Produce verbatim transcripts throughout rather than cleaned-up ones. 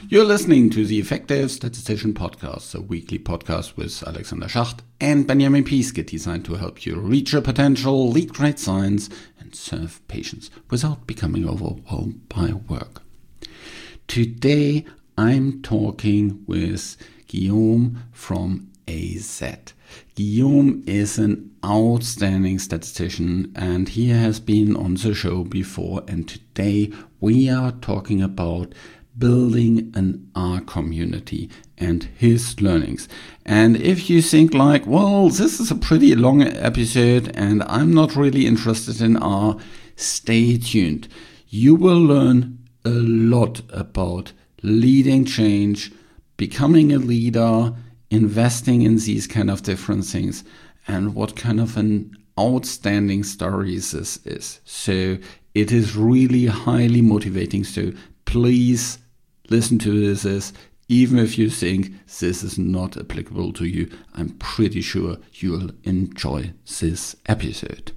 You're listening to the Effective Statistician Podcast, a weekly podcast with Alexander Schacht and Benjamin Piske, designed to help you reach your potential, lead great science, and serve patients without becoming overwhelmed by work. Today, I'm talking with Guillaume from A Z. Guillaume is an outstanding statistician and he has been on the show before, and today we are talking about building an R community and his learnings. And if you think like, well, this is a pretty long episode and I'm not really interested in R, stay tuned. You will learn a lot about leading change, becoming a leader, investing in these kind of different things, and what kind of an outstanding story this is. So it is really highly motivating. So please listen to this, even if you think this is not applicable to you. I'm pretty sure you'll enjoy this episode.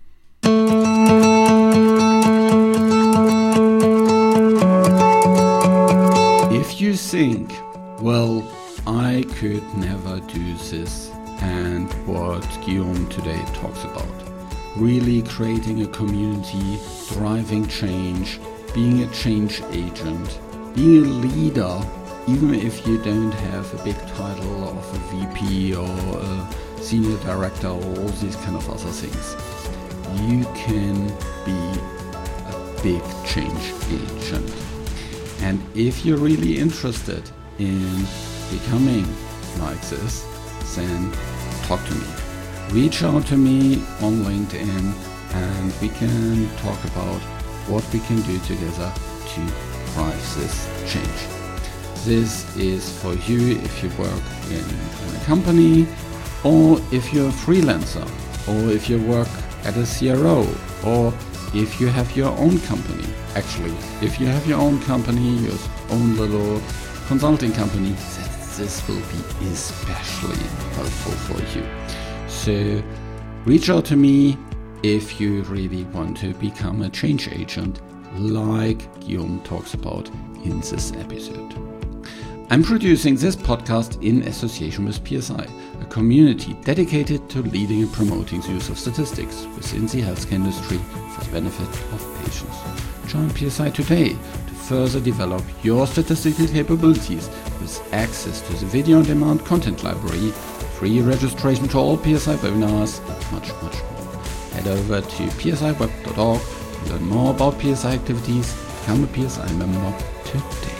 If you think, well, I could never do this, and what Guillaume today talks about, really creating a community, driving change, being a change agent, being a leader, even if you don't have a big title of a V P or a senior director or all these kind of other things, you can be a big change agent. And if you're really interested in becoming like this, then talk to me. Reach out to me on LinkedIn and we can talk about what we can do together to drive this change. This is for you if you work in, in a company, or if you're a freelancer, or if you work at a C R O, or if you have your own company. Actually, if you have your own company, your own little consulting company, this will be especially helpful for you. So reach out to me if you really want to become a change agent like Guillaume talks about in this episode. I'm producing this podcast in association with P S I, a community dedicated to leading and promoting the use of statistics within the healthcare industry for the benefit of patients. Join P S I today to further develop your statistical capabilities with access to the video-on-demand content library, free registration to all P S I webinars, and much, much more. Head over to p s i web dot org to learn more about P S I activities. Become a P S I member today.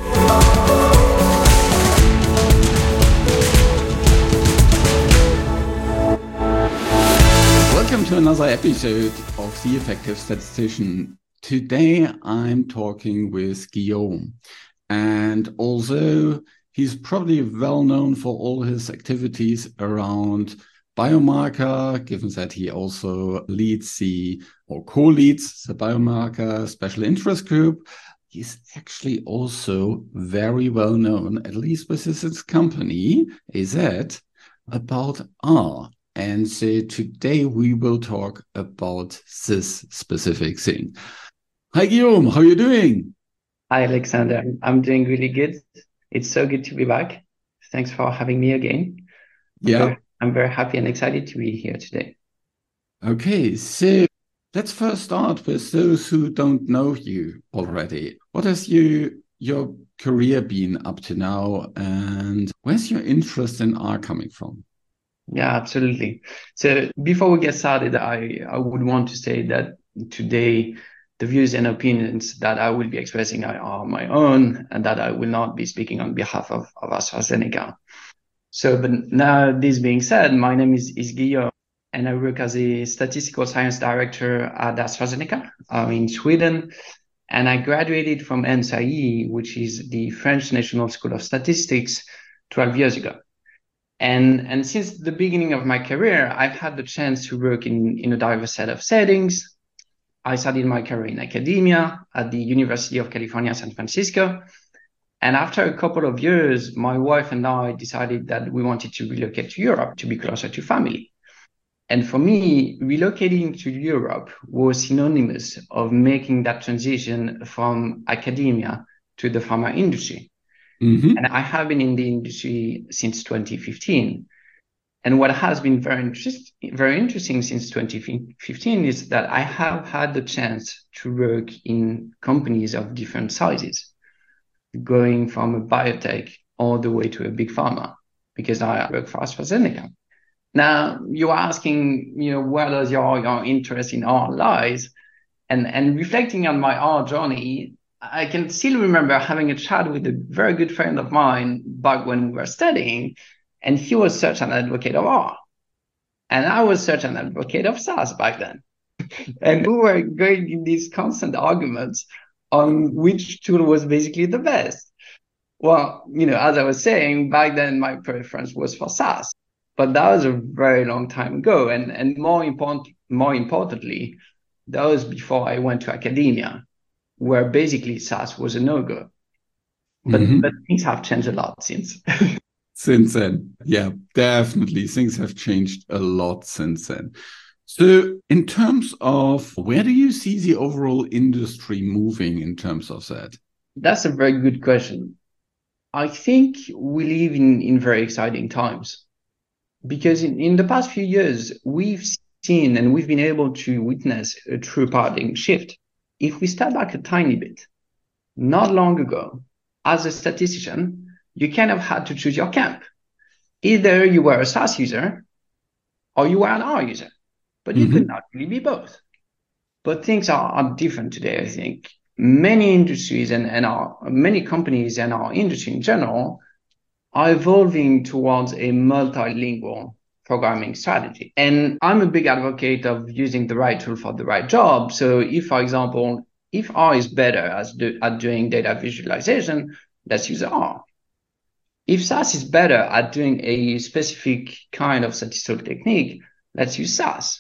Welcome to another episode of The Effective Statistician. Today I'm talking with Guillaume, and although he's probably well known for all his activities around biomarker, given that he also leads the or co-leads the biomarker special interest group, he's actually also very well known, at least with his company, A Z, about R. And so today we will talk about this specific thing. Hi, Guillaume, how are you doing? Hi, Alexander. I'm doing really good. It's so good to be back. Thanks for having me again. I'm Yeah. Very, I'm very happy and excited to be here today. Okay, so let's first start with those who don't know you already. What has you, your career been up to now, and where's your interest in R coming from? Yeah, absolutely. So before we get started, I, I would want to say that today, the views and opinions that I will be expressing are my own, and that I will not be speaking on behalf of, of AstraZeneca. So, but now this being said, my name is, is Guillaume, and I work as a statistical science director at AstraZeneca uh, in Sweden. And I graduated from N S I E, which is the French National School of Statistics, twelve years ago. And, and since the beginning of my career, I've had the chance to work in, in a diverse set of settings. I started my career in academia at the University of California, San Francisco. And after a couple of years, my wife and I decided that we wanted to relocate to Europe to be closer to family. And for me, relocating to Europe was synonymous of making that transition from academia to the pharma industry. Mm-hmm. And I have been in the industry since twenty fifteen. And what has been very interest, very interesting since twenty fifteen is that I have had the chance to work in companies of different sizes, going from a biotech all the way to a big pharma, because I work for AstraZeneca. Now, you're asking, you know, where does your, your interest in art lies? And, and reflecting on my art journey, I can still remember having a chat with a very good friend of mine back when we were studying, and he was such an advocate of art. And I was such an advocate of SaaS back then. And we were going in these constant arguments on which tool was basically the best. Well, you know, as I was saying, back then my preference was for SaaS, but that was a very long time ago. And, and more important, more importantly, that was before I went to academia, where basically SaaS was a no-go. But, Mm-hmm. but things have changed a lot since. Since then, yeah, definitely. Things have changed a lot since then. So in terms of where do you see the overall industry moving in terms of that? That's a very good question. I think we live in, in very exciting times, because in, in the past few years, we've seen and we've been able to witness a true paradigm shift. If we step back a tiny bit, not long ago, as a statistician, you kind of had to choose your camp. Either you were a SaaS user or you were an R user, but you mm-hmm. could not really be both. But things are, are different today, I think. Many industries and, and our, many companies and our industry in general are evolving towards a multilingual programming strategy. And I'm a big advocate of using the right tool for the right job. So if, for example, if R is better as do, at doing data visualization, let's use R. If SaaS is better at doing a specific kind of statistical technique, let's use SaaS.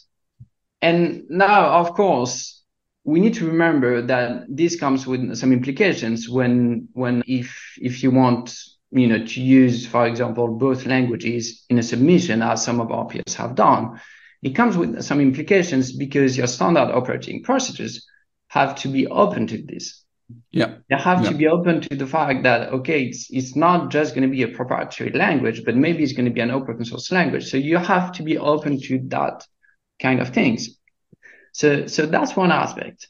And now, of course, we need to remember that this comes with some implications when, when if, if you want, you know, to use, for example, both languages in a submission, as some of our peers have done, it comes with some implications because your standard operating procedures have to be open to this. Yeah. They have yeah. to be open to the fact that, okay, it's, it's not just going to be a proprietary language, but maybe it's going to be an open source language. So you have to be open to that kind of things. So, so that's one aspect,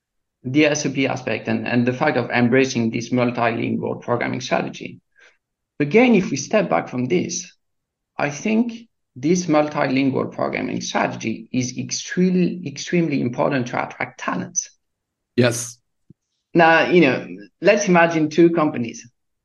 the S O P aspect, and, and the fact of embracing this multilingual programming strategy. Again, if we step back from this, I think this multilingual programming strategy is extremely, extremely important to attract talents. Yes. Now, you know, let's imagine two companies.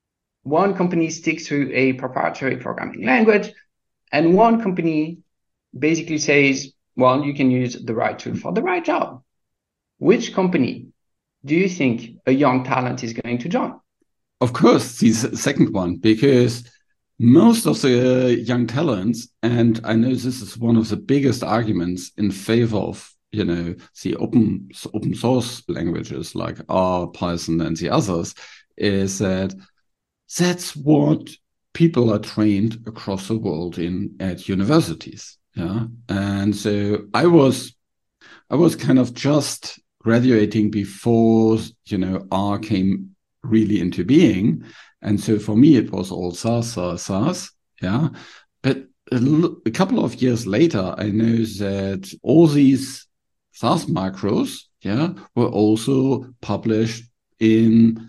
One company sticks to a proprietary programming language, and one company basically says, well, you can use the right tool for the right job. Which company do you think a young talent is going to join? Of course, the second one, because most of the young talents, and I know this is one of the biggest arguments in favor of, you know, the open open source languages like R, Python, and the others, is that that's what people are trained across the world in at universities. Yeah, and so I was, I was kind of just graduating before, you know, R came really into being, and so for me it was all SaaS, SaaS, SaaS. Yeah, but a, a couple of years later, I know that all these SaaS macros, yeah, were also published in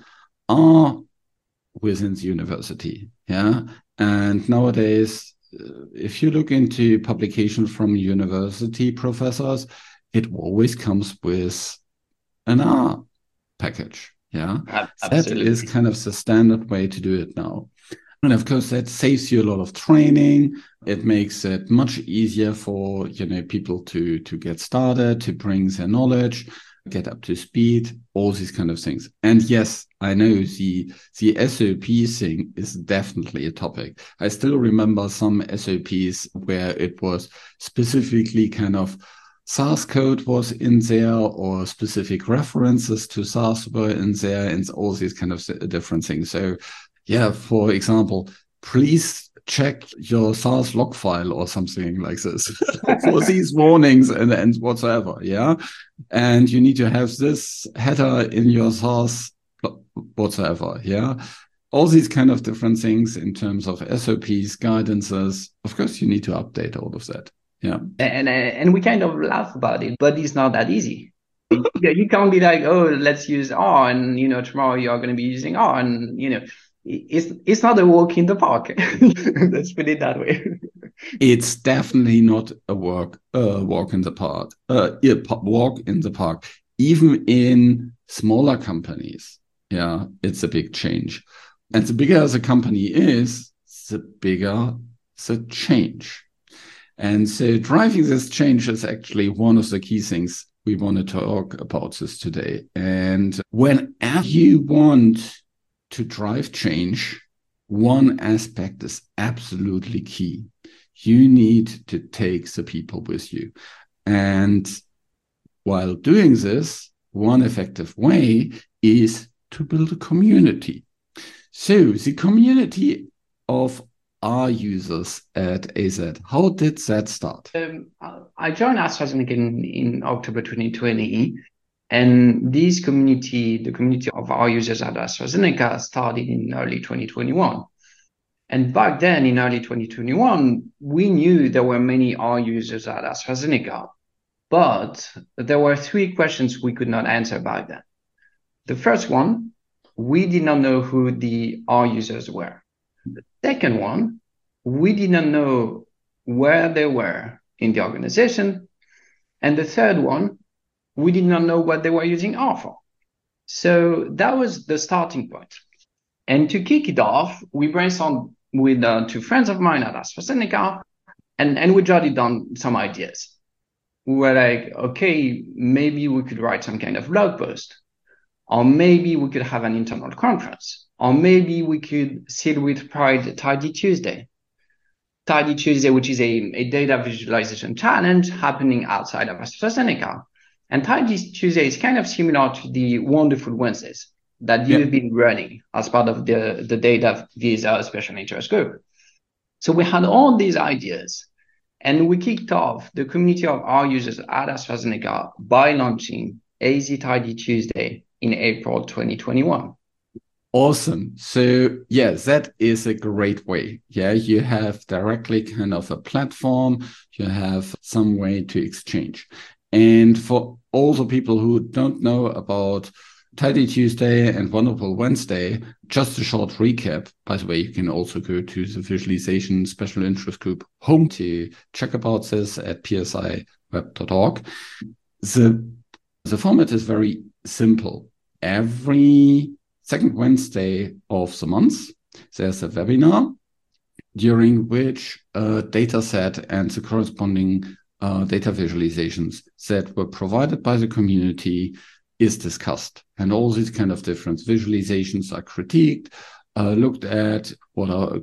R within the university, yeah. And nowadays, uh, if you look into publication from university professors, it always comes with an R package, yeah. Absolutely. That is kind of the standard way to do it now. And of course, that saves you a lot of training. It makes it much easier for, you know, people to, to get started, to bring their knowledge, get up to speed, all these kind of things. And yes, I know the, the S O P thing is definitely a topic. I still remember some S O Ps where it was specifically kind of SaaS code was in there, or specific references to SaaS were in there, and all these kind of different things. So yeah, for example, please check your SaaS log file or something like this for these warnings and, and whatsoever. Yeah. And you need to have this header in your SaaS whatsoever. Yeah. all these kind of different things in terms of S O Ps, guidances. Of course, you need to update all of that. Yeah. And, and we kind of laugh about it, but it's not that easy. You can't be like, oh, let's use R, and, you know, tomorrow you're going to be using R, and, you know, it's it's not a walk in the park. Let's put it that way. It's definitely not a walk, uh, walk in the park, uh, walk in the park. Even in smaller companies, yeah, it's a big change. And the bigger the company is, the bigger the change. And so driving this change is actually one of the key things we want to talk about this today. And whenever you want to drive change, one aspect is absolutely key. You need to take the people with you. And while doing this, one effective way is to build a community. So the community of our users at A Z, how did that start? Um, I joined AstraZeneca in, in October twenty twenty. And this community, the community of our users at AstraZeneca, started in early twenty twenty-one. And back then, in early twenty twenty-one, we knew there were many R users at AstraZeneca, but there were three questions we could not answer back then. The first one, we did not know who the R users were. The second one, we did not know where they were in the organization. And the third one, we did not know what they were using R for. So that was the starting point. And to kick it off, we brainstormed with uh, two friends of mine at AstraZeneca, and, and we jotted down some ideas. We were like, okay, maybe we could write some kind of blog post, or maybe we could have an internal conference, or maybe we could sit with Pride Tidy Tuesday. Tidy Tuesday, which is a, a data visualization challenge happening outside of AstraZeneca. And Tidy Tuesday is kind of similar to the Wonderful Wednesdays that you've yeah. been running as part of the, the Data Visa Special Interest Group. So we had all these ideas, and we kicked off the community of our users at AstraZeneca by launching A Z Tidy Tuesday in April twenty twenty-one. Awesome. So yeah, that is a great way. Yeah, you have directly kind of a platform, you have some way to exchange. And for all the people who don't know about Tidy Tuesday and Wonderful Wednesday, just a short recap. By the way, you can also go to the Visualization Special Interest Group home to check about this at p s i web dot org. The, the format is very simple. Every second Wednesday of the month, there's a webinar during which a data set and the corresponding uh, data visualizations that were provided by the community is discussed. And all these kind of different visualizations are critiqued, uh, looked at, what are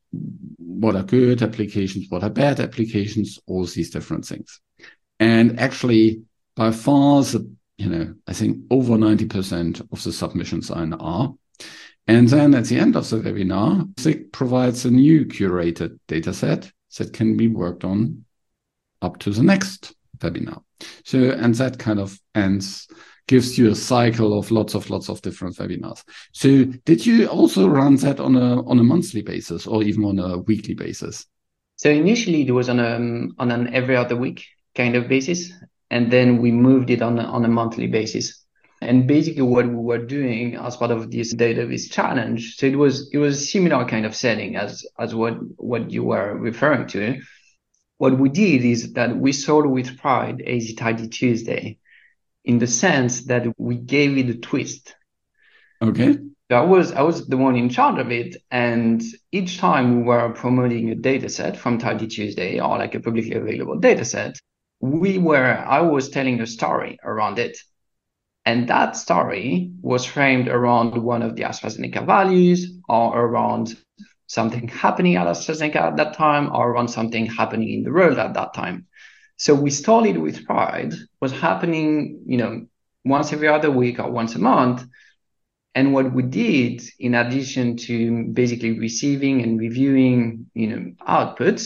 what are good applications, what are bad applications, all these different things. And actually, by far, the, you know, I think over ninety percent of the submissions are in R. And then at the end of the webinar, S I G provides a new curated data set that can be worked on up to the next webinar. So, and that kind of ends, gives you a cycle of lots of lots of different webinars. So did you also run that on a on a monthly basis or even on a weekly basis? So initially it was on a on an every other week kind of basis, and then we moved it on a, on a monthly basis. And basically what we were doing as part of this DataVis challenge, so it was it was a similar kind of setting as as what what you were referring to. What we did is that we sold with pride A Z Tidy Tuesday, in the sense that we gave it a twist. Okay. So I was I was the one in charge of it, and each time we were promoting a data set from Tidy Tuesday or like a publicly available data set, we were I was telling a story around it. And that story was framed around one of the AstraZeneca values, or around something happening at AstraZeneca at that time, or around something happening in the world at that time. So we started with pride, was happening, you know, once every other week or once a month. And what we did, in addition to basically receiving and reviewing, you know, outputs,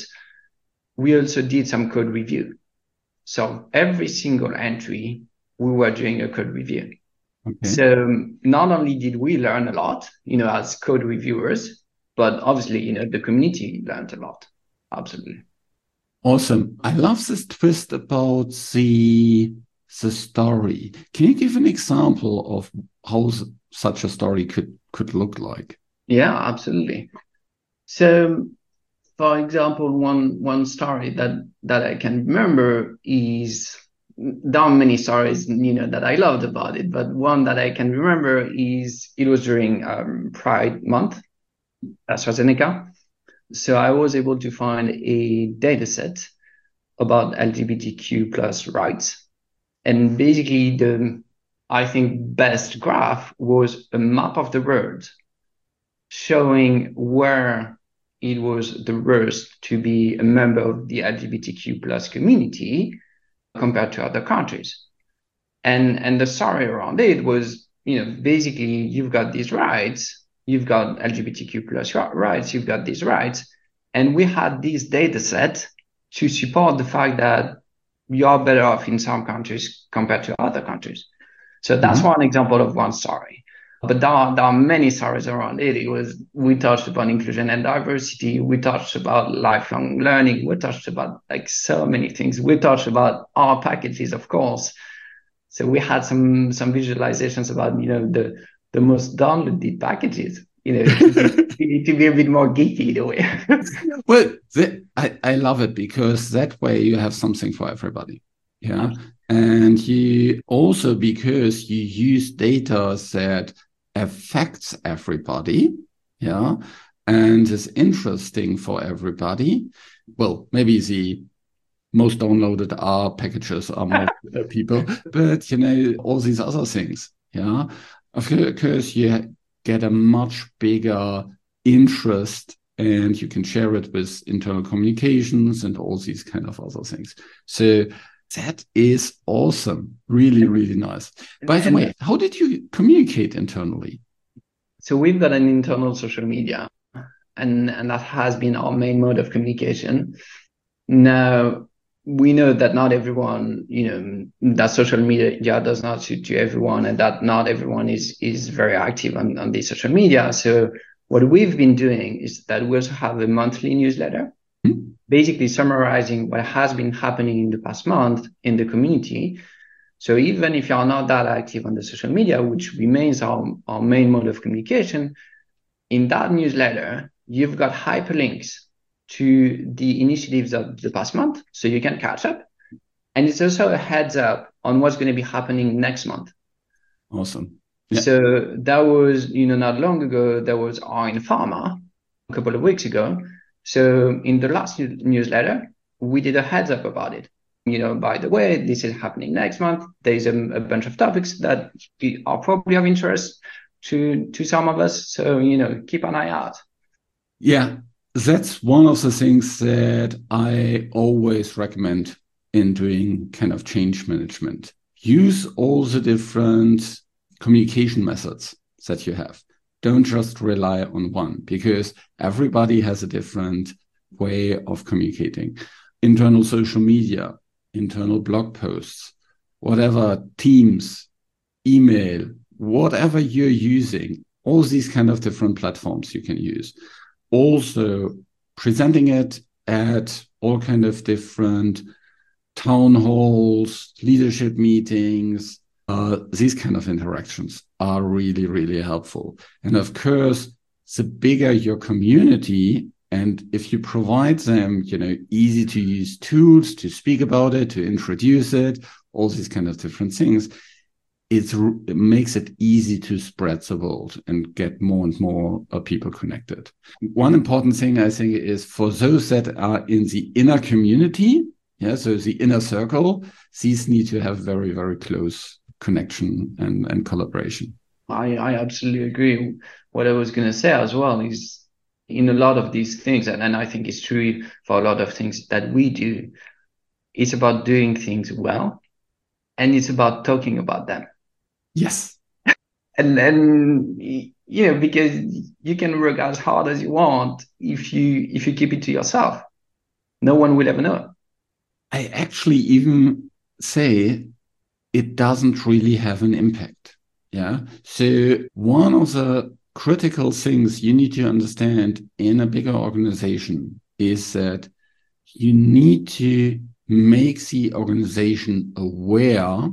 we also did some code review. So every single entry, we were doing a code review. Okay. So um, not only did we learn a lot, you know, as code reviewers, but obviously, you know, the community learned a lot. Absolutely. Awesome. I love this twist about the the story. Can you give an example of how s- such a story could could look like? Yeah, absolutely. So, for example, one one story that that I can remember is there are many stories, you know, that I loved about it, but one that I can remember is it was during um, Pride Month, AstraZeneca. So I was able to find a data set about L G B T Q plus rights. And basically the, I think, best graph was a map of the world showing where it was the worst to be a member of the L G B T Q plus community compared to other countries. And and the story around it was, you know, basically you've got these rights, you've got L G B T Q plus rights, you've got these rights, and we had this data set to support the fact that you are better off in some countries compared to other countries. So that's Mhm. one example of one story. But there are, there are many stories around it. It was, we touched upon inclusion and diversity. We touched about lifelong learning. We touched about like so many things. We touched about our packages, of course. So we had some some visualizations about, you know, the the most downloaded packages, you know, to be to be a bit more geeky in a way. Well, the, I, I love it because that way you have something for everybody. Yeah. And you also, because you use data that affects everybody. Yeah. And is interesting for everybody. Well, maybe the most downloaded are packages are most uh, people, but you know, all these other things. Yeah. Of course, you get a much bigger interest and you can share it with internal communications and all these kind of other things. So that is awesome. Really, really nice. By the way, how did you communicate internally? So we've got an internal social media, and and that has been our main mode of communication. Now, we know that not everyone, you know, that social media does not suit to everyone, and that not everyone is is very active on, on the social media. So what we've been doing is that we also have a monthly newsletter, Hmm? basically summarizing what has been happening in the past month in the community. So even if you are not that active on the social media, which remains our, our main mode of communication, in that newsletter, you've got hyperlinks to the initiatives of the past month, so you can catch up. And it's also a heads up on what's going to be happening next month. Awesome. Yeah. So that was, you know, not long ago, there was R in Pharma a couple of weeks ago. So in the last newsletter, we did a heads up about it. You know, by the way, this is happening next month. There's a, a bunch of topics that are probably of interest to to some of us. So, you know, keep an eye out. Yeah, that's one of the things that I always recommend in doing kind of change management. Use all the different communication methods that you have. Don't just rely on one because everybody has a different way of communicating. Internal social media, internal blog posts, whatever, Teams, email, whatever you're using, all these kind of different platforms you can use. Also presenting it at all kind of different town halls, leadership meetings, uh, these kind of interactions are really, really helpful. And of course, the bigger your community, and if you provide them, you know, easy to use tools to speak about it, to introduce it, all these kind of different things, it's, it makes it easy to spread the word and get more and more uh, people connected. One important thing I think is for those that are in the inner community, yeah, so the inner circle, these need to have very, very close connection and, and collaboration. I, I absolutely agree. What I was going to say as well is in a lot of these things, and, and I think it's true for a lot of things that we do, it's about doing things well and it's about talking about them. Yes. And then, you know, because you can work as hard as you want if you if you keep it to yourself. No one will ever know. I actually even say it doesn't really have an impact. Yeah. So one of the critical things you need to understand in a bigger organization is that you need to make the organization aware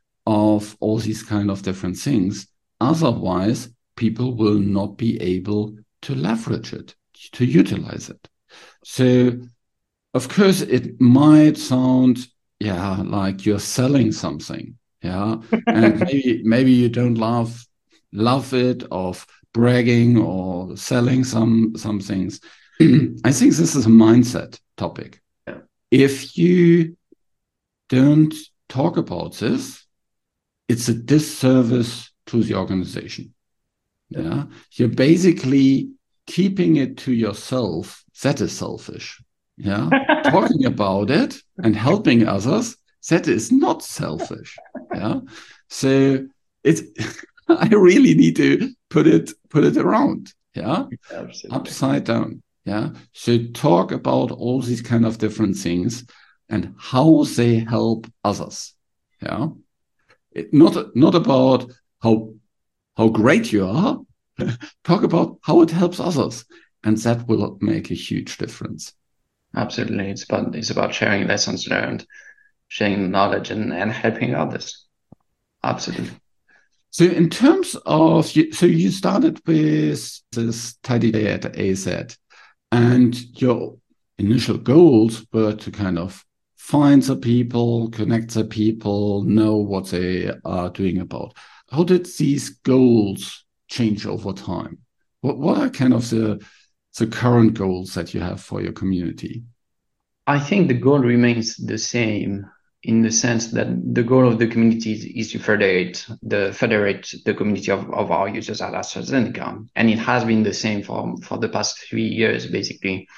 of all these kind of different things. Otherwise, people will not be able to leverage it, to utilize it. So, of course, it might sound, yeah, like you're selling something, yeah, and maybe maybe you don't love love it of bragging or selling some some things. I think this is a mindset topic. Yeah. If you don't talk about this, it's a disservice to the organization. Yeah. yeah. You're basically keeping it to yourself. That is selfish. Yeah. Talking about it and helping others, that is not selfish. Yeah. So it's I really need to put it put it around. Yeah. Absolutely. Upside down. Yeah. So talk about all these kind of different things and how they help others. Yeah. It, not not about how how great you are. Talk about how it helps others, and that will make a huge difference. Absolutely, it's about it's about sharing lessons learned, sharing knowledge, and and helping others. Absolutely. So, in terms of so you started with this Tidy Day at A Z, and your initial goals were to kind of find the people, connect the people, know what they are doing about. How did these goals change over time? What what are kind of the the current goals that you have for your community? I think the goal remains the same in the sense that the goal of the community is, is to federate the federate the community of, of our users at AstraZeneca. And it has been the same for, for the past three years, basically.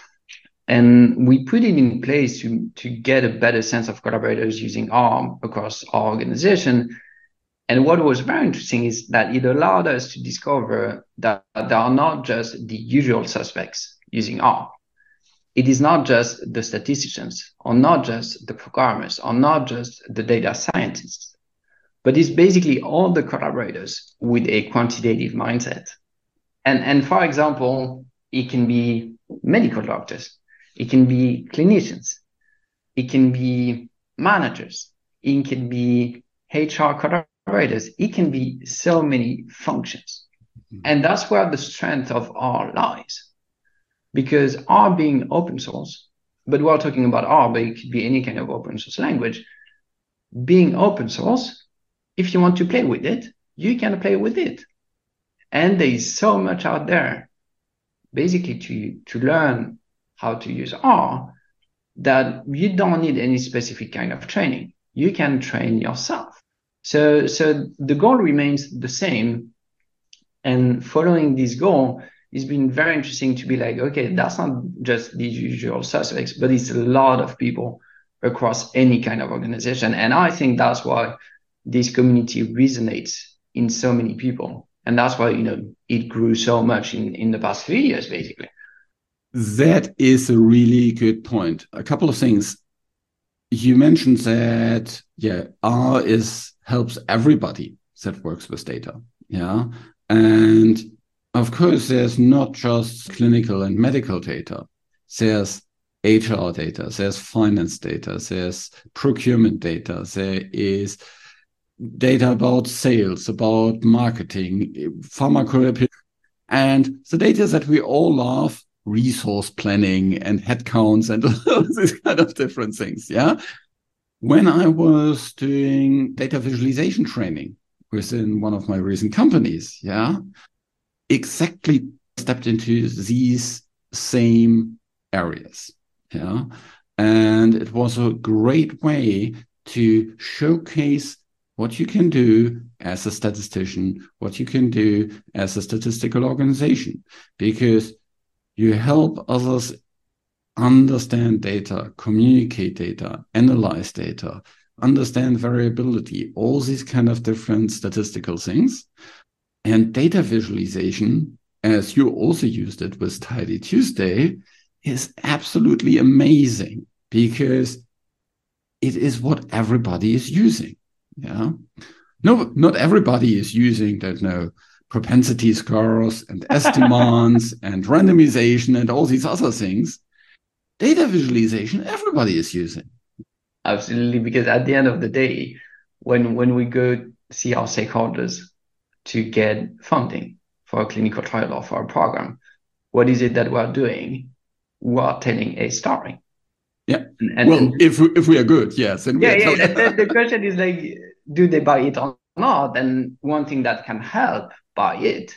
And we put it in place to, to get a better sense of collaborators using R across our organization. And what was very interesting is that it allowed us to discover that there are not just the usual suspects using R. It is not just the statisticians, or not just the programmers, or not just the data scientists, but it's basically all the collaborators with a quantitative mindset. And, and for example, it can be medical doctors, it can be clinicians, it can be managers, it can be H R collaborators, it can be so many functions. Mm-hmm. And that's where the strength of R lies. Because R being open source, but we're talking about R, but it could be any kind of open source language. Being open source, if you want to play with it, you can play with it. And there is so much out there, basically to, to learn how to use R, that you don't need any specific kind of training. You can train yourself. So, so the goal remains the same. And following this goal, it's been very interesting to be like, okay, that's not just the usual suspects, but it's a lot of people across any kind of organization. And I think that's why this community resonates in so many people. And that's why, you know, it grew so much in, in the past three years, basically. That is a really good point. A couple of things. You mentioned that, yeah, R is helps everybody that works with data. Yeah. And of course, there's not just clinical and medical data. There's H R data, there's finance data, there's procurement data, there is data about sales, about marketing, pharmacology, and the data that we all love, resource planning and headcounts and all these kind of different things. Yeah. When I was doing data visualization training within one of my recent companies, yeah, exactly stepped into these same areas. Yeah. And it was a great way to showcase what you can do as a statistician, what you can do as a statistical organization, because you help others understand data, communicate data, analyze data, understand variability, all these kind of different statistical things. And data visualization, as you also used it with Tidy Tuesday, is absolutely amazing because it is what everybody is using. Yeah. No, not everybody is using that. No, propensity scores and estimates and randomization and all these other things. Data visualization, everybody is using. Absolutely, because at the end of the day, when when we go see our stakeholders to get funding for a clinical trial or for a program, what is it that we're doing? We are telling a story. Yeah. And, well, and if we, if we are good, yes. And yeah, we yeah. are the, the question is like, do they buy it or not? And one thing that can help buy it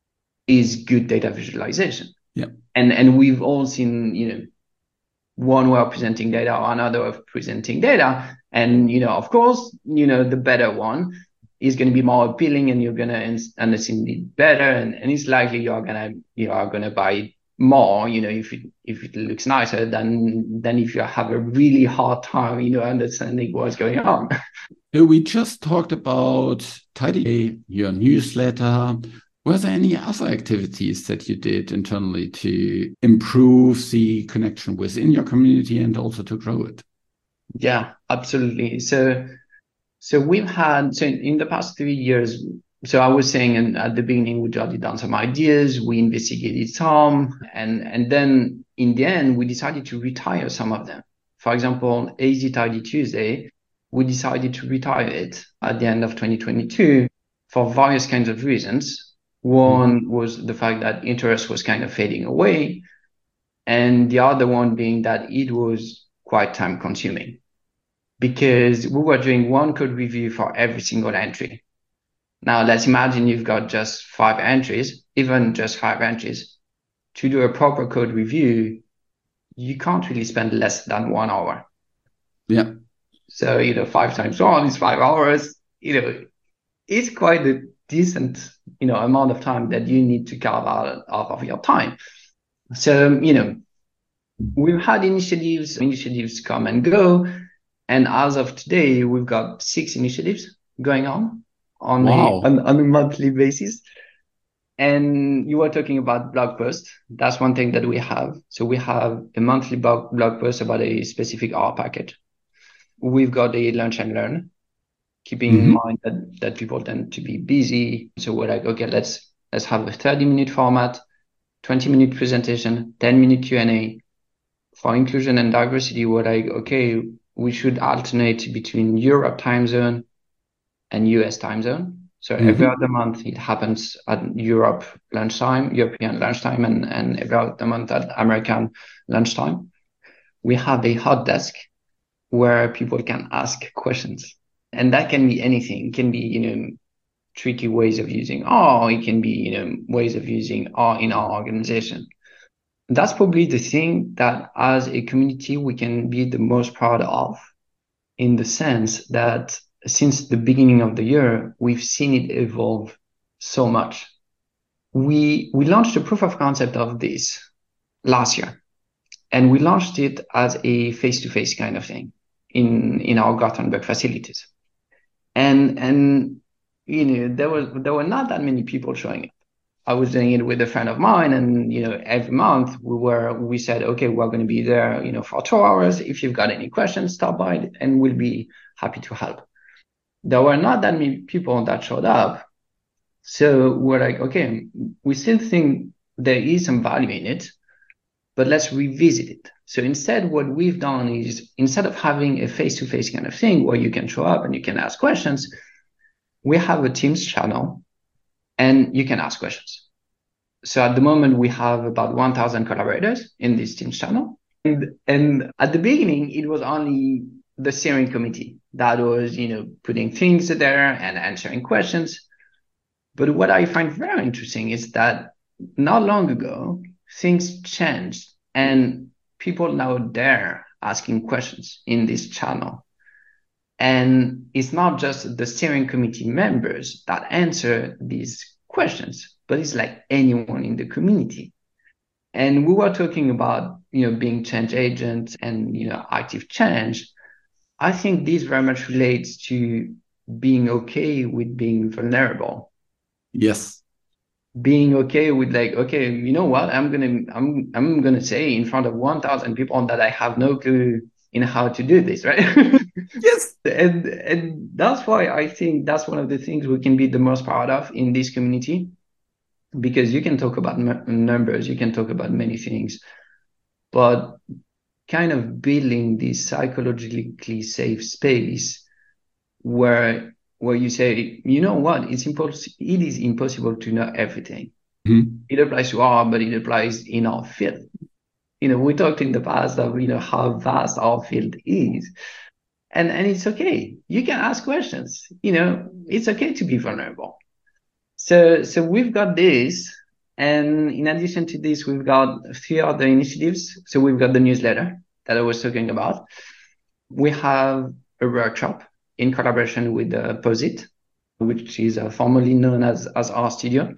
is good data visualization. Yeah. And and we've all seen, you know, one way of presenting data or another way of presenting data. And, you know, of course, you know, the better one is going to be more appealing and you're going to understand it better. And, and it's likely you're going to, you are going to buy it more, you know, if it, if it looks nicer than, than if you have a really hard time, you know, understanding what's going on. We just talked about Tidy, your newsletter. Were there any other activities that you did internally to improve the connection within your community and also to grow it? Yeah, absolutely. So, so we've had, so in the past three years, so I was saying and at the beginning, we jotted down some ideas, we investigated some, and, and then in the end, we decided to retire some of them. For example, A Z Tidy Tuesday, we decided to retire it at the end of twenty twenty-two for various kinds of reasons. One mm-hmm. was the fact that interest was kind of fading away. And the other one being that it was quite time consuming because we were doing one code review for every single entry. Now, let's imagine you've got just five entries, even just five entries. To do a proper code review, you can't really spend less than one hour. Yeah. So, you know, five times one is five hours. You know, it's quite a decent, you know, amount of time that you need to carve out, out of your time. So, you know, we've had initiatives, initiatives come and go. And as of today, we've got six initiatives going on on, wow. a, on, on a monthly basis. And you were talking about blog posts. That's one thing that we have. So we have a monthly blog, blog post about a specific R package. We've got a lunch and learn, keeping mm-hmm. in mind that, that people tend to be busy. So we're like, okay, let's let's have a thirty minute format, twenty minute presentation, ten minute Q and A. For inclusion and diversity, we're like, okay, we should alternate between Europe time zone and U S time zone. So mm-hmm. every other month it happens at Europe lunchtime, European lunchtime, and, and every other month at American lunchtime. We have a hot desk where people can ask questions. And that can be anything. It can be, you know, tricky ways of using R. It can be, you know, ways of using R in our organization. That's probably the thing that as a community, we can be the most proud of, in the sense that since the beginning of the year, we've seen it evolve so much. We, we launched a proof of concept of this last year, and we launched it as a face-to-face kind of thing in, in our Gothenburg facilities. And, and, you know, there was, there were not that many people showing up. I was doing it with a friend of mine, and, you know, every month we were, we said, okay, we're going to be there, you know, for two hours. If you've got any questions, stop by and we'll be happy to help. There were not that many people that showed up. So we're like, okay, we still think there is some value in it, but let's revisit it. So instead, what we've done is, instead of having a face-to-face kind of thing where you can show up and you can ask questions, we have a Teams channel and you can ask questions. So at the moment, we have about one thousand collaborators in this Teams channel. And, and at the beginning, it was only the steering committee that was, you know, putting things there and answering questions. But what I find very interesting is that not long ago, things changed and people now dare asking questions in this channel. And it's not just the steering committee members that answer these questions, but it's like anyone in the community. And we were talking about, you know, being change agents and, you know, active change. I think this very much relates to being okay with being vulnerable. Yes. Being okay with like, okay, you know what, I'm going to, I'm, I'm going to say in front of one thousand people that I have no clue in how to do this, right? Yes. And, and that's why I think that's one of the things we can be the most proud of in this community, because you can talk about m- numbers, you can talk about many things, but kind of building this psychologically safe space where where you say, you know what, it's impossible. It is impossible to know everything. Mm-hmm. It applies to R, but it applies in our field. You know, we talked in the past of, you know, how vast our field is. And, and it's okay. You can ask questions. You know, it's okay to be vulnerable. So, so we've got this. And in addition to this, we've got a few other initiatives. So we've got the newsletter that I was talking about. We have a workshop in collaboration with uh, Posit, which is uh, formerly known as, as RStudio.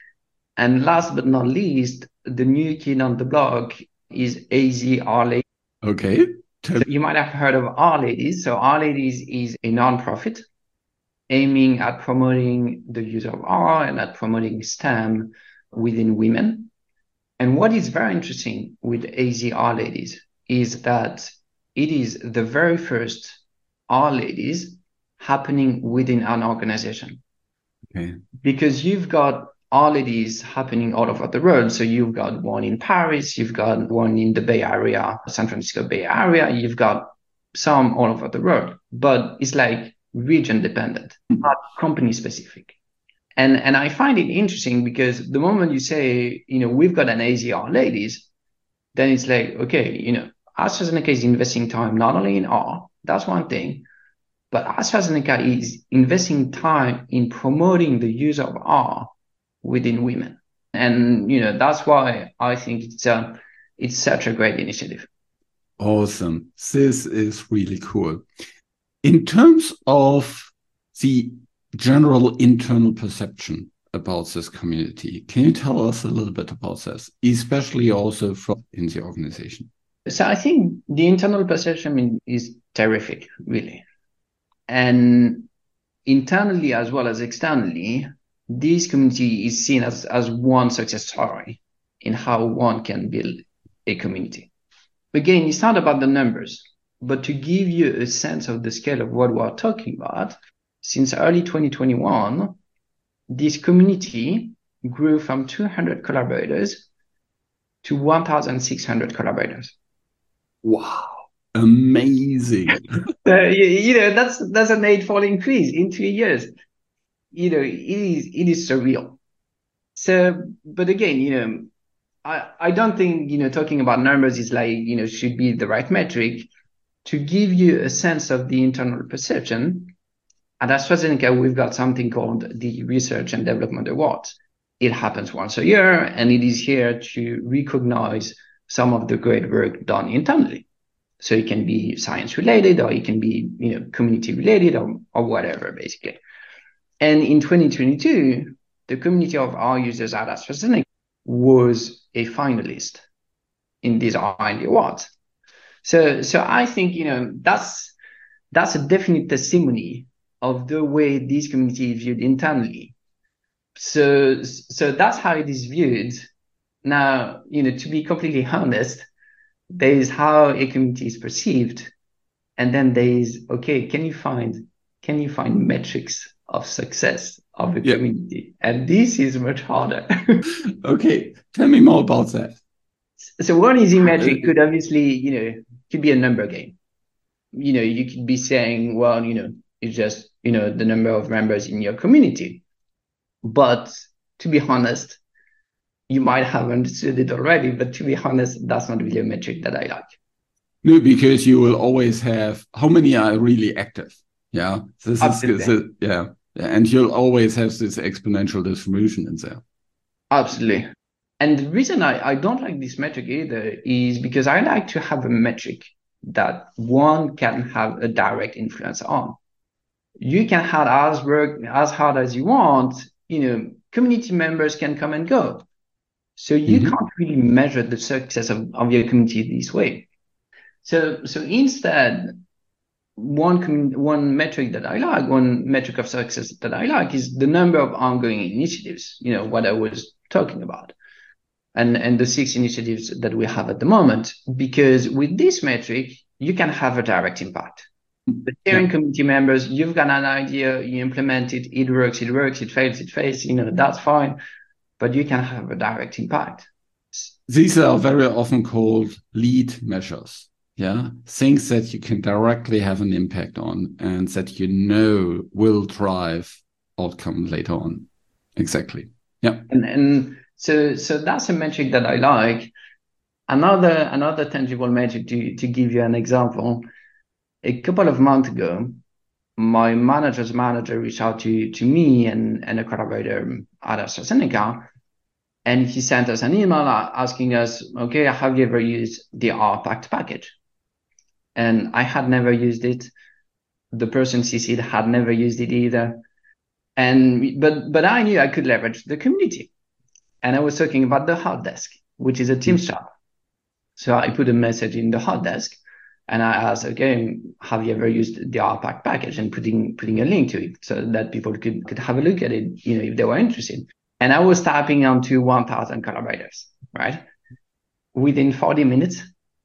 And last but not least, the new kid on the block is A Z R Ladies. Okay. So you might have heard of R Ladies. So R Ladies is a nonprofit aiming at promoting the use of R and at promoting STEM within women. And what is very interesting with A Z R Ladies is that it is the very first R Ladies happening within an organization. Okay. Because you've got R Ladies happening all over the world. So you've got one in Paris, you've got one in the Bay Area, San Francisco Bay Area, you've got some all over the world, but it's like region dependent, not company specific. And, and I find it interesting because the moment you say, you know, we've got an A Z R Ladies, then it's like, okay, you know, AstraZeneca is investing time not only in R, that's one thing, but AstraZeneca is investing time in promoting the use of R within women. And, you know, that's why I think it's a, it's such a great initiative. Awesome. This is really cool. In terms of the general internal perception about this community, can you tell us a little bit about this, especially also from in the organization? So I think the internal perception is terrific, really. And internally as well as externally, this community is seen as, as one success story in how one can build a community. Again, it's not about the numbers, but to give you a sense of the scale of what we're talking about, since early twenty twenty-one, this community grew from two hundred collaborators to one thousand six hundred collaborators. Wow. Amazing. uh, you, you know, that's that's an eightfold increase in three years. You know, it is it is surreal. So, but again, you know, I, I don't think, you know, talking about numbers is like, you know, should be the right metric. To give you a sense of the internal perception, at AstraZeneca, we've got something called the Research and Development Awards. It happens once a year, and it is here to recognize some of the great work done internally. So it can be science related, or it can be, you know, community related, or, or whatever, basically. And in twenty twenty-two, the community of our users at AstraZeneca was a finalist in these R and D awards. So, so I think, you know, that's that's a definite testimony of the way this community is viewed internally. So, so that's how it is viewed. Now, you know, to be completely honest, there is how a community is perceived, and then there is, okay, can you find can you find metrics of success of a yeah. community? And this is much harder. Okay, tell me more about that. So one easy metric could obviously, you know, could be a number game. You know, you could be saying, well, you know, it's just, you know, the number of members in your community. But to be honest, you might have understood it already, but to be honest, that's not really a metric that I like. No, because you will always have, how many are really active? Yeah, this Absolutely. is, this, yeah. And you'll always have this exponential distribution in there. Absolutely. And the reason I, I don't like this metric either is because I like to have a metric that one can have a direct influence on. You can have as work as hard as you want, you know, community members can come and go. So you mm-hmm. can't really measure the success of, of your community this way. So, so instead, one, one metric that I like, one metric of success that I like is the number of ongoing initiatives, you know, what I was talking about. And, and the six initiatives that we have at the moment, because with this metric, you can have a direct impact. The steering Yeah. committee members, you've got an idea, you implement it, it works, it works, it fails, it fails, you know, that's fine, but you can have a direct impact. These are very often called lead measures. Yeah. Things that you can directly have an impact on and that you know will drive outcome later on. Exactly. Yeah. And and so so that's a metric that I like. Another another tangible metric to, to give you an example. A couple of months ago, my manager's manager reached out to, to me and, and a collaborator at AstraZeneca, and he sent us an email asking us, okay, have you ever used the R PACT package? And I had never used it. The person C C'd had never used it either. And but but I knew I could leverage the community. And I was talking about the hot desk, which is a Teams chat. So I put a message in the hot desk and I asked, okay, have you ever used the R PACT package, and putting putting a link to it so that people could, could have a look at it, you know, if they were interested. And I was tapping onto one thousand collaborators, right? Within forty minutes,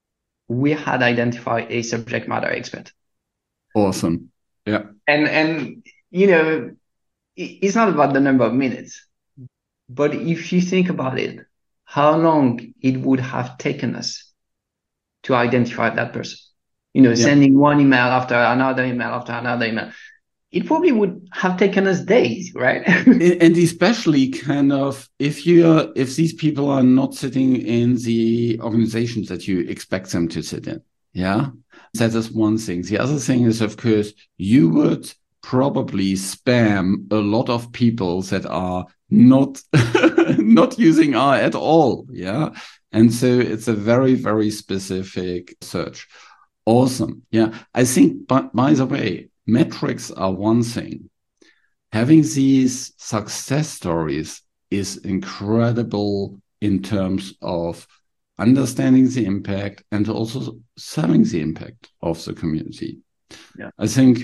we had identified a subject matter expert. Awesome. Yeah. And, and you know, it's not about the number of minutes, but if you think about it, how long it would have taken us to identify that person, you know, yeah. sending one email after another email after another email. It probably would have taken us days, right? And especially kind of if you're, if these people are not sitting in the organizations that you expect them to sit in. Yeah. That is one thing. The other thing is, of course, you would probably spam a lot of people that are not, not using R at all. Yeah. And so it's a very, very specific search. Awesome. Yeah. I think, but by the way, metrics are one thing. Having these success stories is incredible in terms of understanding the impact and also selling the impact of the community. Yeah. I think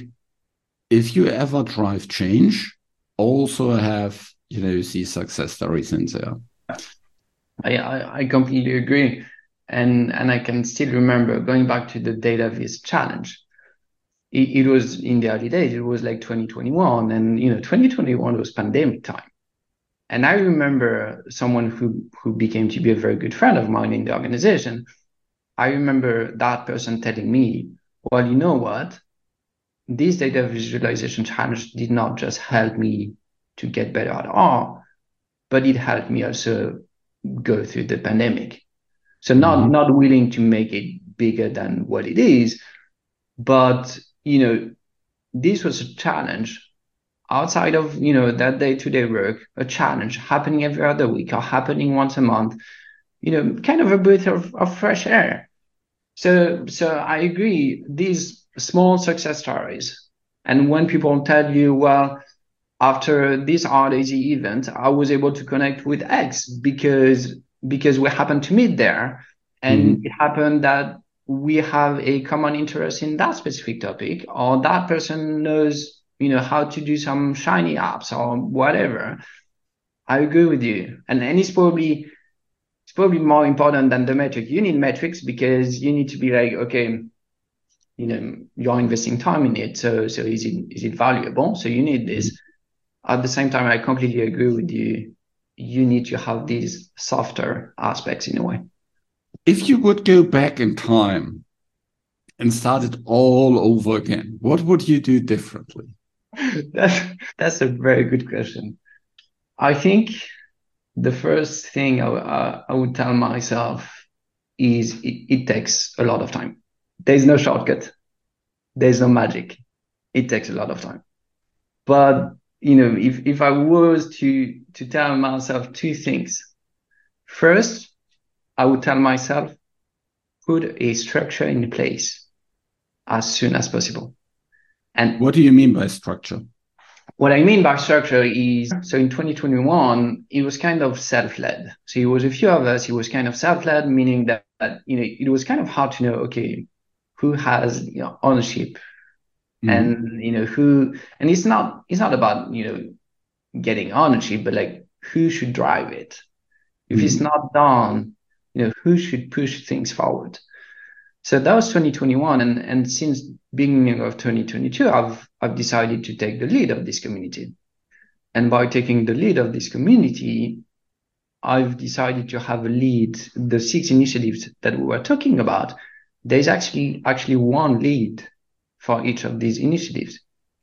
if you ever drive change, also have, you know, these success stories in there. I, I, I completely agree. And, and I can still remember going back to the DataVis challenge. It, it was in the early days, it was like twenty twenty-one, and you know, twenty twenty-one was pandemic time. And I remember someone who, who became to be a very good friend of mine in the organization. I remember that person telling me, well, you know what? This data visualization challenge did not just help me to get better at R, but it helped me also go through the pandemic. So not, mm-hmm. not willing to make it bigger than what it is, but you know, this was a challenge outside of, you know, that day-to-day work, a challenge happening every other week or happening once a month, you know, kind of a breath of, of fresh air. So, so I agree, these small success stories. And when people tell you, well, after this R D Z event, I was able to connect with X because, because we happened to meet there. And mm-hmm. it happened that we have a common interest in that specific topic, or that person knows, you know, how to do some shiny apps or whatever. I agree with you. And, and it's probably, it's probably more important than the metric. You need metrics because you need to be like, okay, you know, you're investing time in it. So, so is it, is it valuable? So you need this. At the same time, I completely agree with you. You need to have these softer aspects in a way. If you would go back in time and start it all over again, what would you do differently? That's, that's a very good question. I think the first thing I, I, I would tell myself is it, it takes a lot of time. There's no shortcut. There's no magic. It takes a lot of time. But, you know, if, if I was to, to tell myself two things, first, I would tell myself, put a structure in place as soon as possible. And what do you mean by structure? What I mean by structure is, so in twenty twenty-one, it was kind of self-led. So it was a few of us, it was kind of self-led, meaning that, that you know, it was kind of hard to know, okay, who has, you know, ownership mm-hmm. and, you know, who, and it's not, it's not about, you know, getting ownership, but like who should drive it? If mm-hmm. it's not done, you know, who should push things forward? So that was twenty twenty-one. And, and since beginning of twenty twenty-two, I've, I've decided to take the lead of this community. And by taking the lead of this community, I've decided to have a lead. The six initiatives that we were talking about, there's actually, actually one lead for each of these initiatives.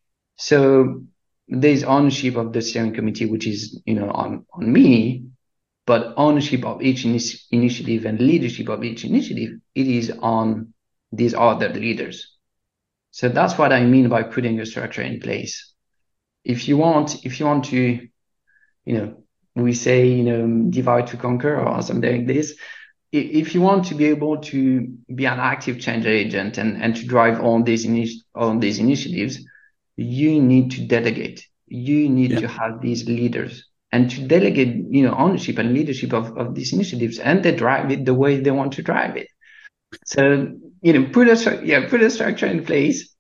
So there's ownership of the steering committee, which is, you know, on, on me, but ownership of each initi- initiative and leadership of each initiative, it is on these other leaders. So that's what I mean by putting a structure in place. If you want, if you want to, you know, we say, you know, divide to conquer or something like this. If you want to be able to be an active change agent and, and to drive all these, initi- all these initiatives, you need to delegate. You need yeah. to have these leaders and to delegate, you know, ownership and leadership of, of these initiatives, and they drive it the way they want to drive it. So, you know, put a, yeah, put a structure in place,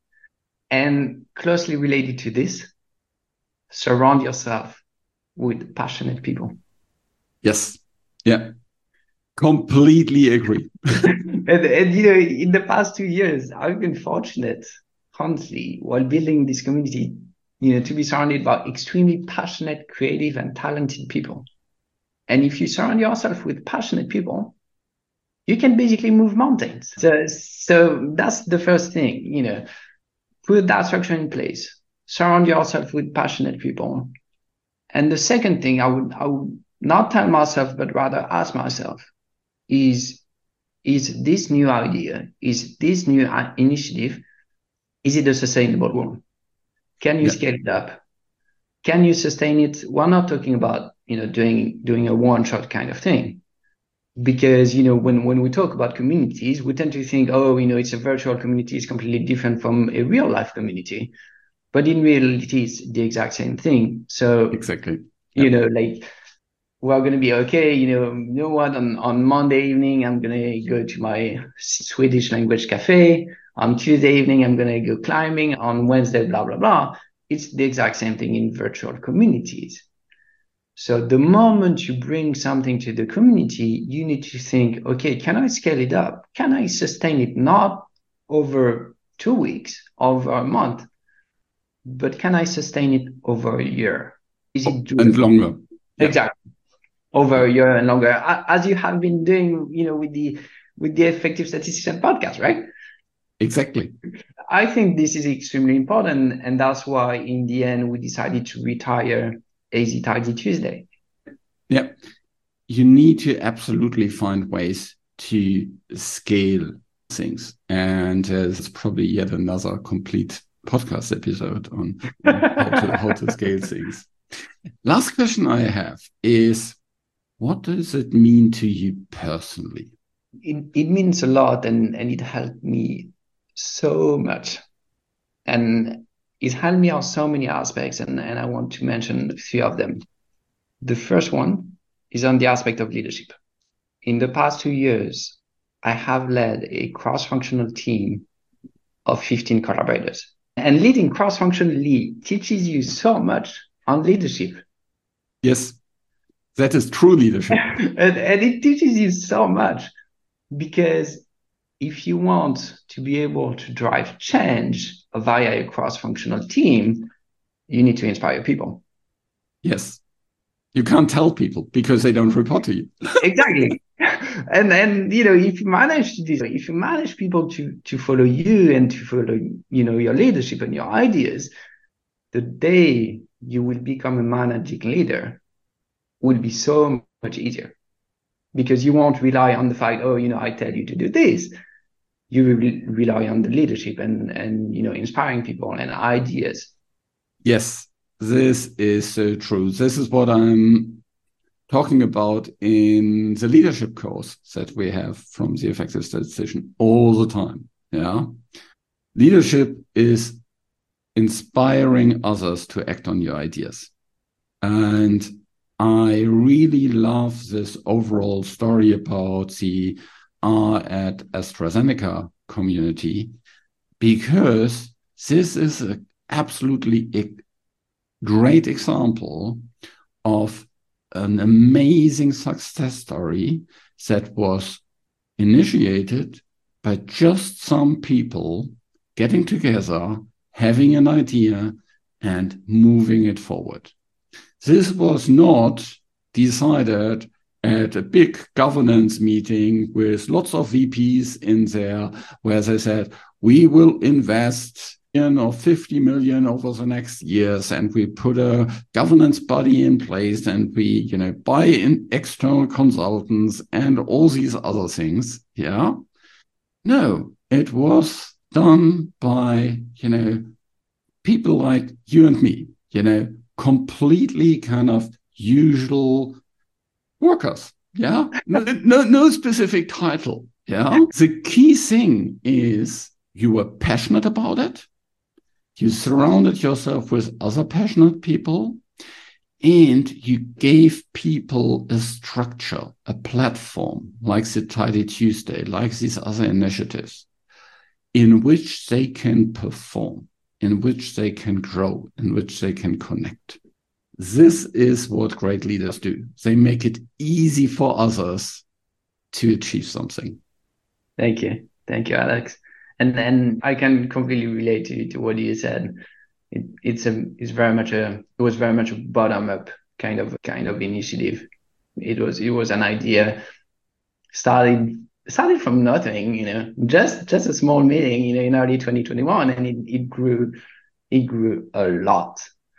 and closely related to this, surround yourself with passionate people. Yes. Yeah. Completely agree. and, and, you know, in the past two years, I've been fortunate, honestly, while building this community, you know, to be surrounded by extremely passionate, creative, and talented people. And if you surround yourself with passionate people, you can basically move mountains. So, so that's the first thing, you know, put that structure in place, surround yourself with passionate people. And the second thing I would, I would not tell myself, but rather ask myself is, is this new idea, is this new initiative, is it a sustainable one? Can you yeah. scale it up? Can you sustain it? We're not talking about, you know, doing, doing a one shot kind of thing. Because, you know, when, when we talk about communities, we tend to think, oh, you know, it's a virtual community, it's completely different from a real life community. But in reality, it's the exact same thing. So, exactly, you yep. know, like, we're going to be okay. You know, you know what? On, on Monday evening, I'm going to go to my Swedish language cafe. On Tuesday evening, I'm going to go climbing. On Wednesday, blah, blah, blah. It's the exact same thing in virtual communities. So the moment you bring something to the community, you need to think, okay, can I scale it up? Can I sustain it not over two weeks, over a month, but can I sustain it over a year? Is it doable? And longer? Yeah. Exactly, over a year and longer, as you have been doing, you know, with the with the Effective Statistician podcast, right? Exactly. I think this is extremely important, and that's why in the end we decided to retire A Z Tidy Tuesday. Yeah, you need to absolutely find ways to scale things, and uh, it's probably yet another complete podcast episode on how to how to scale things. Last question I have is, what does it mean to you personally? It it means a lot, and and it helped me so much, and it helped me on so many aspects, and, and I want to mention a few of them. The first one is on the aspect of leadership. In the past two years, I have led a cross-functional team of fifteen collaborators. And leading cross-functionally teaches you so much on leadership. Yes, that is true leadership. and, and it teaches you so much, because if you want to be able to drive change via a cross-functional team, you need to inspire people. Yes. You can't tell people because they don't report to you. Exactly. And then, you know, if you manage to do, if you manage people to, to follow you and to follow, you know, your leadership and your ideas, the day you will become a managing leader will be so much easier, because you won't rely on the fact, oh, you know, I tell you to do this. You will re- rely on the leadership and, and, you know, inspiring people and ideas. Yes, this is so true. This is what I'm talking about in the leadership course that we have from the Effective Statistician all the time. Yeah. Leadership is inspiring others to act on your ideas. And I really love this overall story about the R at AstraZeneca community, because this is a absolutely a great example of an amazing success story that was initiated by just some people getting together, having an idea, and moving it forward. This was not decided at a big governance meeting with lots of V Ps in there, where they said, we will invest you know, fifty million over the next years, and we put a governance body in place, and we, you know, buy in external consultants and all these other things. Yeah. No, it was done by, you know, people like you and me, you know, completely kind of usual workers. Yeah. No, no, no specific title. Yeah. The key thing is you were passionate about it. You surrounded yourself with other passionate people, and you gave people a structure, a platform, like the Tidy Tuesday, like these other initiatives, in which they can perform, in which they can grow, in which they can connect. This is what great leaders do. They make it easy for others to achieve something. Thank you. Thank you, Alex. And then I can completely relate to, to what you said. It, it's a it's very much a it was very much a bottom up kind of kind of initiative. It was it was an idea started started from nothing, you know, just just a small meeting, you know, in early twenty twenty-one, and it, it grew it grew a lot.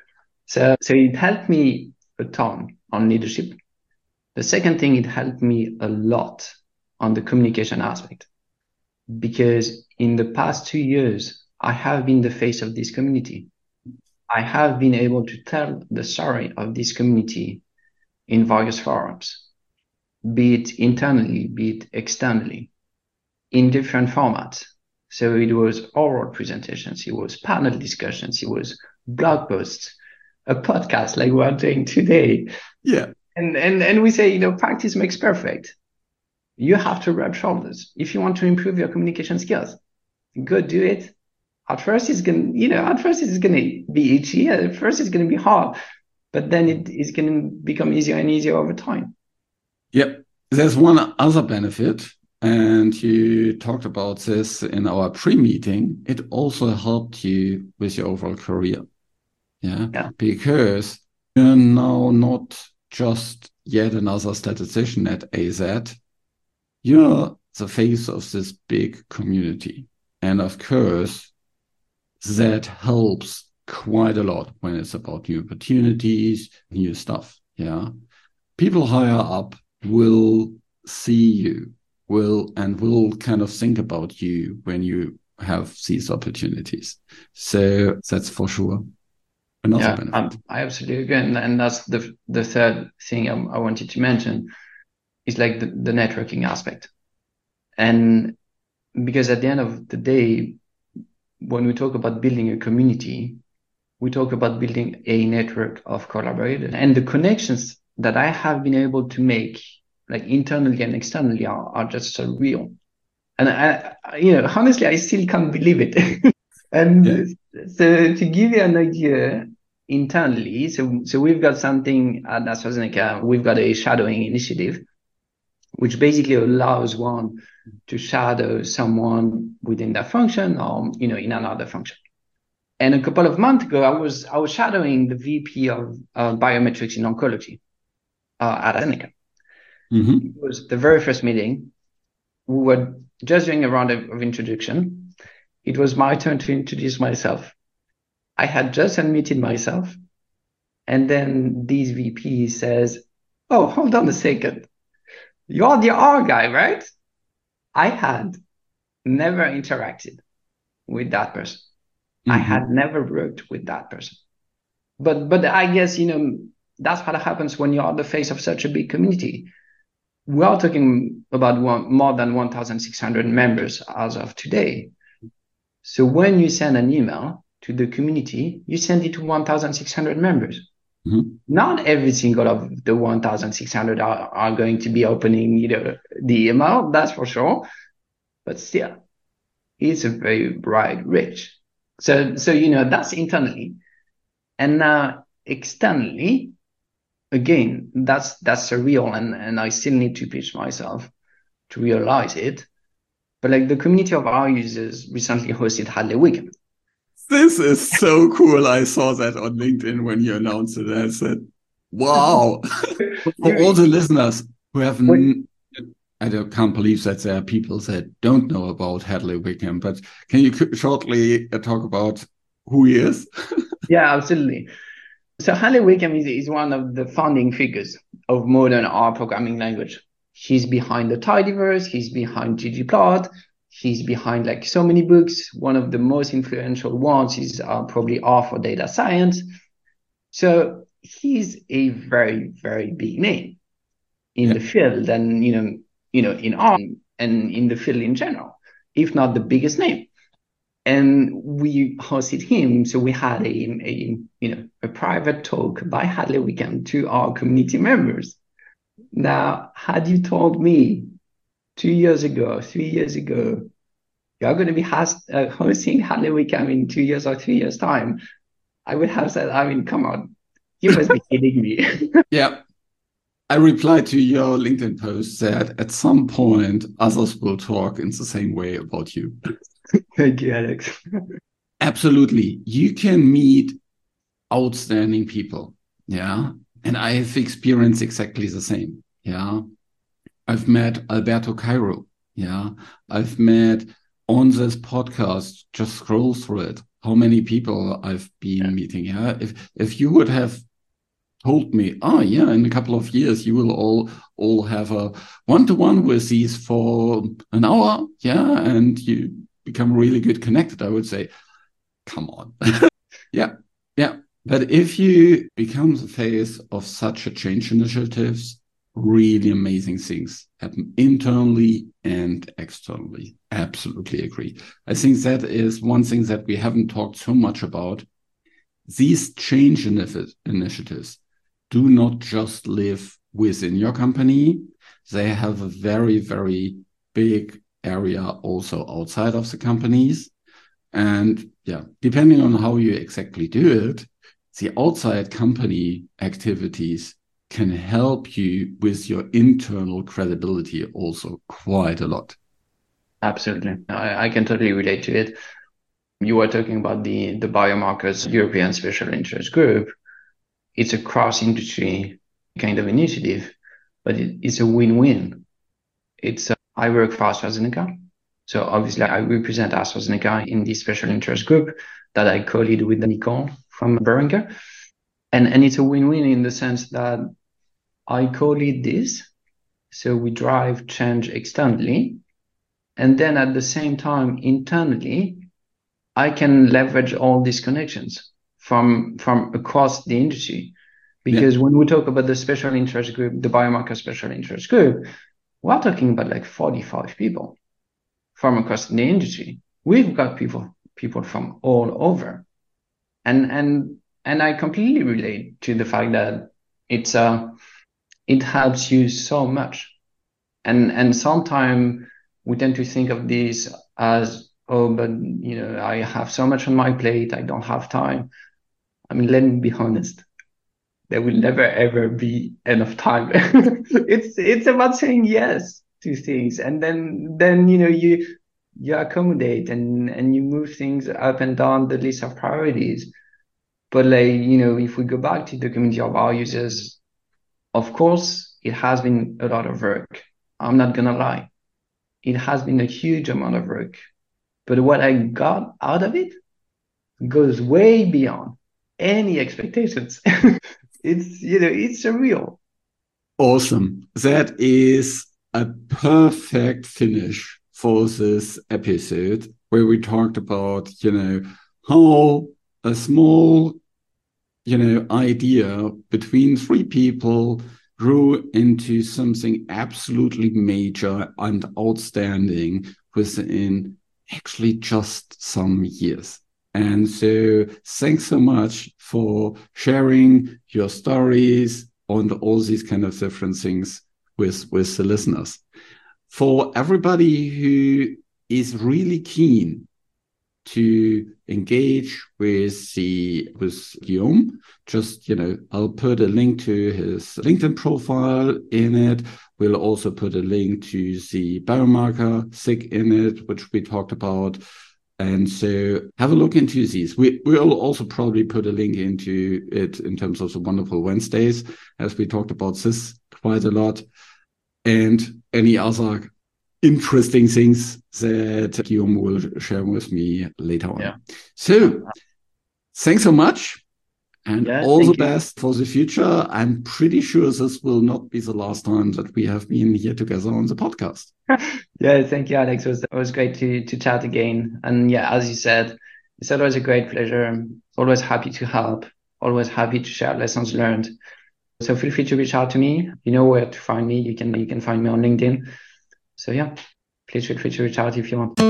So so it helped me a ton on leadership. The second thing, it helped me a lot on the communication aspect, because in the past two years, I have been the face of this community. I have been able to tell the story of this community in various forums, be it internally, be it externally, in different formats. So it was oral presentations, it was panel discussions, it was blog posts, a podcast like we're doing today. Yeah. And, and, and we say, you know, practice makes perfect. You have to rub shoulders. If you want to improve your communication skills, go do it. At first, it's going to, you know, at first it's going to be itchy. At first, it's going to be hard, but then it is going to become easier and easier over time. Yep. There's one other benefit, and you talked about this in our pre-meeting. It also helped you with your overall career. Yeah. Yeah. Because you're now not just yet another statistician at A Z. You're the face of this big community. And of course, that helps quite a lot when it's about new opportunities, new stuff. Yeah. People higher up will see you, will, and will kind of think about you when you have these opportunities. So that's for sure another yeah, benefit. Um, I absolutely agree. And, and that's the the third thing I, I wanted to mention is like the, the networking aspect. And because at the end of the day, when we talk about building a community, we talk about building a network of collaborators, and the connections that I have been able to make, like internally and externally, are, are just so real. And I, I, you know, honestly, I still can't believe it. and yeah. So to give you an idea, internally, so so we've got something at AstraZeneca. We've got a shadowing initiative, which basically allows one to shadow someone within that function or, you know, in another function. And a couple of months ago, I was I was shadowing the V P of uh, biometrics in oncology uh, at AstraZeneca. Mm-hmm. It was the very first meeting. We were just doing a round of, of introduction. It was my turn to introduce myself. I had just unmuted myself. And then this V P says, "Oh, hold on a second. You're the R guy, right?" I had never interacted with that person. Mm-hmm. I had never worked with that person. But but I guess, you know, that's what happens when you are the face of such a big community. We are talking about one, more than one thousand six hundred members as of today. So when you send an email to the community, you send it to one thousand six hundred members. Mm-hmm. Not every single of the one thousand six hundred are, are going to be opening, you know, the email, that's for sure. But still, it's a very wide reach. So, so you know, that's internally. And now externally, again, that's that's surreal, and, and I still need to pitch myself to realize it. But like the community of our users recently hosted Hadley Week. This is so cool. I saw that on LinkedIn when you announced it. I said, wow. For all the listeners who have, n- I don't, can't believe that there are people that don't know about Hadley Wickham, but can you shortly talk about who he is? Yeah, absolutely. So Hadley Wickham is, is one of the founding figures of modern R programming language. He's behind the Tidyverse, he's behind ggplot, he's behind like so many books. One of the most influential ones is uh, probably R for Data Science. So he's a very, very big name in yeah. the field and, you know, you know, in R and in the field in general, if not the biggest name. And we hosted him. So we had a, a you know, a private talk by Hadley Wickham to our community members. Now, had you told me two years ago, three years ago, you're going to be has, uh, hosting Hadley Wickham in two years or three years' time, I would have said, I mean, come on, you must be kidding me. Yeah. I replied to your LinkedIn post that at some point others will talk in the same way about you. Thank you, Alex. Absolutely. You can meet outstanding people. Yeah. And I have experienced exactly the same. Yeah. I've met Alberto Cairo. Yeah. I've met on this podcast, just scroll through it, how many people I've been yeah. meeting. Yeah. If, if you would have told me, oh yeah, in a couple of years, you will all, all have a one-to-one with these for an hour. Yeah. And you become really good connected, I would say, come on. yeah, yeah. But if you become the face of such a change initiatives, really amazing things happen internally and externally. Absolutely agree. I think that is one thing that we haven't talked so much about. These change initiatives do not just live within your company. They have a very, very big area also outside of the companies. And yeah, depending on how you exactly do it, the outside company activities can help you with your internal credibility also quite a lot. Absolutely. I, I can totally relate to it. You were talking about the, the Biomarkers European Special Interest Group. It's a cross-industry kind of initiative, but it, it's a win-win. It's a, I work for AstraZeneca. So obviously I represent AstraZeneca in this special interest group that I co-lead with Nicole from Boehringer. And, and it's a win-win in the sense that I co-lead this. So we drive change externally. And then at the same time, internally, I can leverage all these connections from, from across the industry. Because yeah. when we talk about the special interest group, the biomarker special interest group, we're talking about like forty-five people from across the industry. We've got people people from all over. And and and I completely relate to the fact that it's uh it helps you so much. And and sometimes we tend to think of this as, oh, but you know, I have so much on my plate, I don't have time. I mean, let me be honest. There will never ever be enough time. it's it's about saying yes to things, and then then you know you you accommodate and and you move things up and down the list of priorities. But like you know, if we go back to the community of our users, of course it has been a lot of work. I'm not gonna lie, it has been a huge amount of work. But what I got out of it goes way beyond any expectations. It's, you know, it's surreal. Awesome. That is a perfect finish for this episode where we talked about, you know, how a small, you know, idea between three people grew into something absolutely major and outstanding within actually just some years. And so thanks so much for sharing your stories on all these kind of different things with, with the listeners. For everybody who is really keen to engage with the with Guillaume, just, you know, I'll put a link to his LinkedIn profile in it. We'll also put a link to the biomarker S I C in it, which we talked about. And so have a look into these. We, we'll also probably put a link into it in terms of the Wonderful Wednesdays, as we talked about this quite a lot, and any other interesting things that Guillaume will share with me later on. Yeah. So thanks so much. And yeah, all the you. best for the future. I'm pretty sure this will not be the last time that we have been here together on the podcast. Yeah, thank you, Alex. It was, it was great to to chat again. And yeah, as you said, it's always a great pleasure. I'm always happy to help, always happy to share lessons learned. So feel free to reach out to me. You know where to find me. You can you can find me on LinkedIn. So yeah, please feel free to reach out if you want.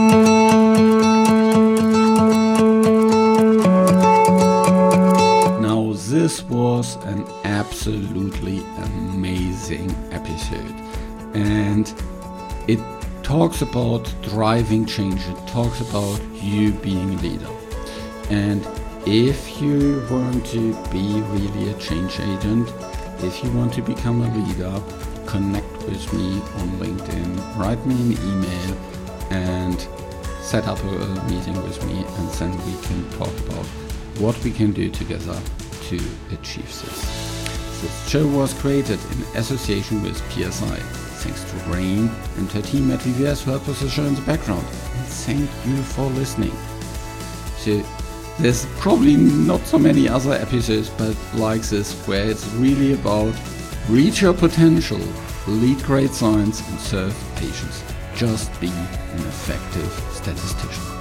This was an absolutely amazing episode, and it talks about driving change. It talks about you being a leader. And if you want to be really a change agent, if you want to become a leader, connect with me on LinkedIn, write me an email, and set up a meeting with me, and then we can talk about what we can do together to achieve this. This show was created in association with P S I. Thanks to Rain and her team at V V S who helped us the show in the background. And thank you for listening. So there's probably not so many other episodes but like this, where it's really about reach your potential, lead great science, and serve patients. Just be an effective statistician.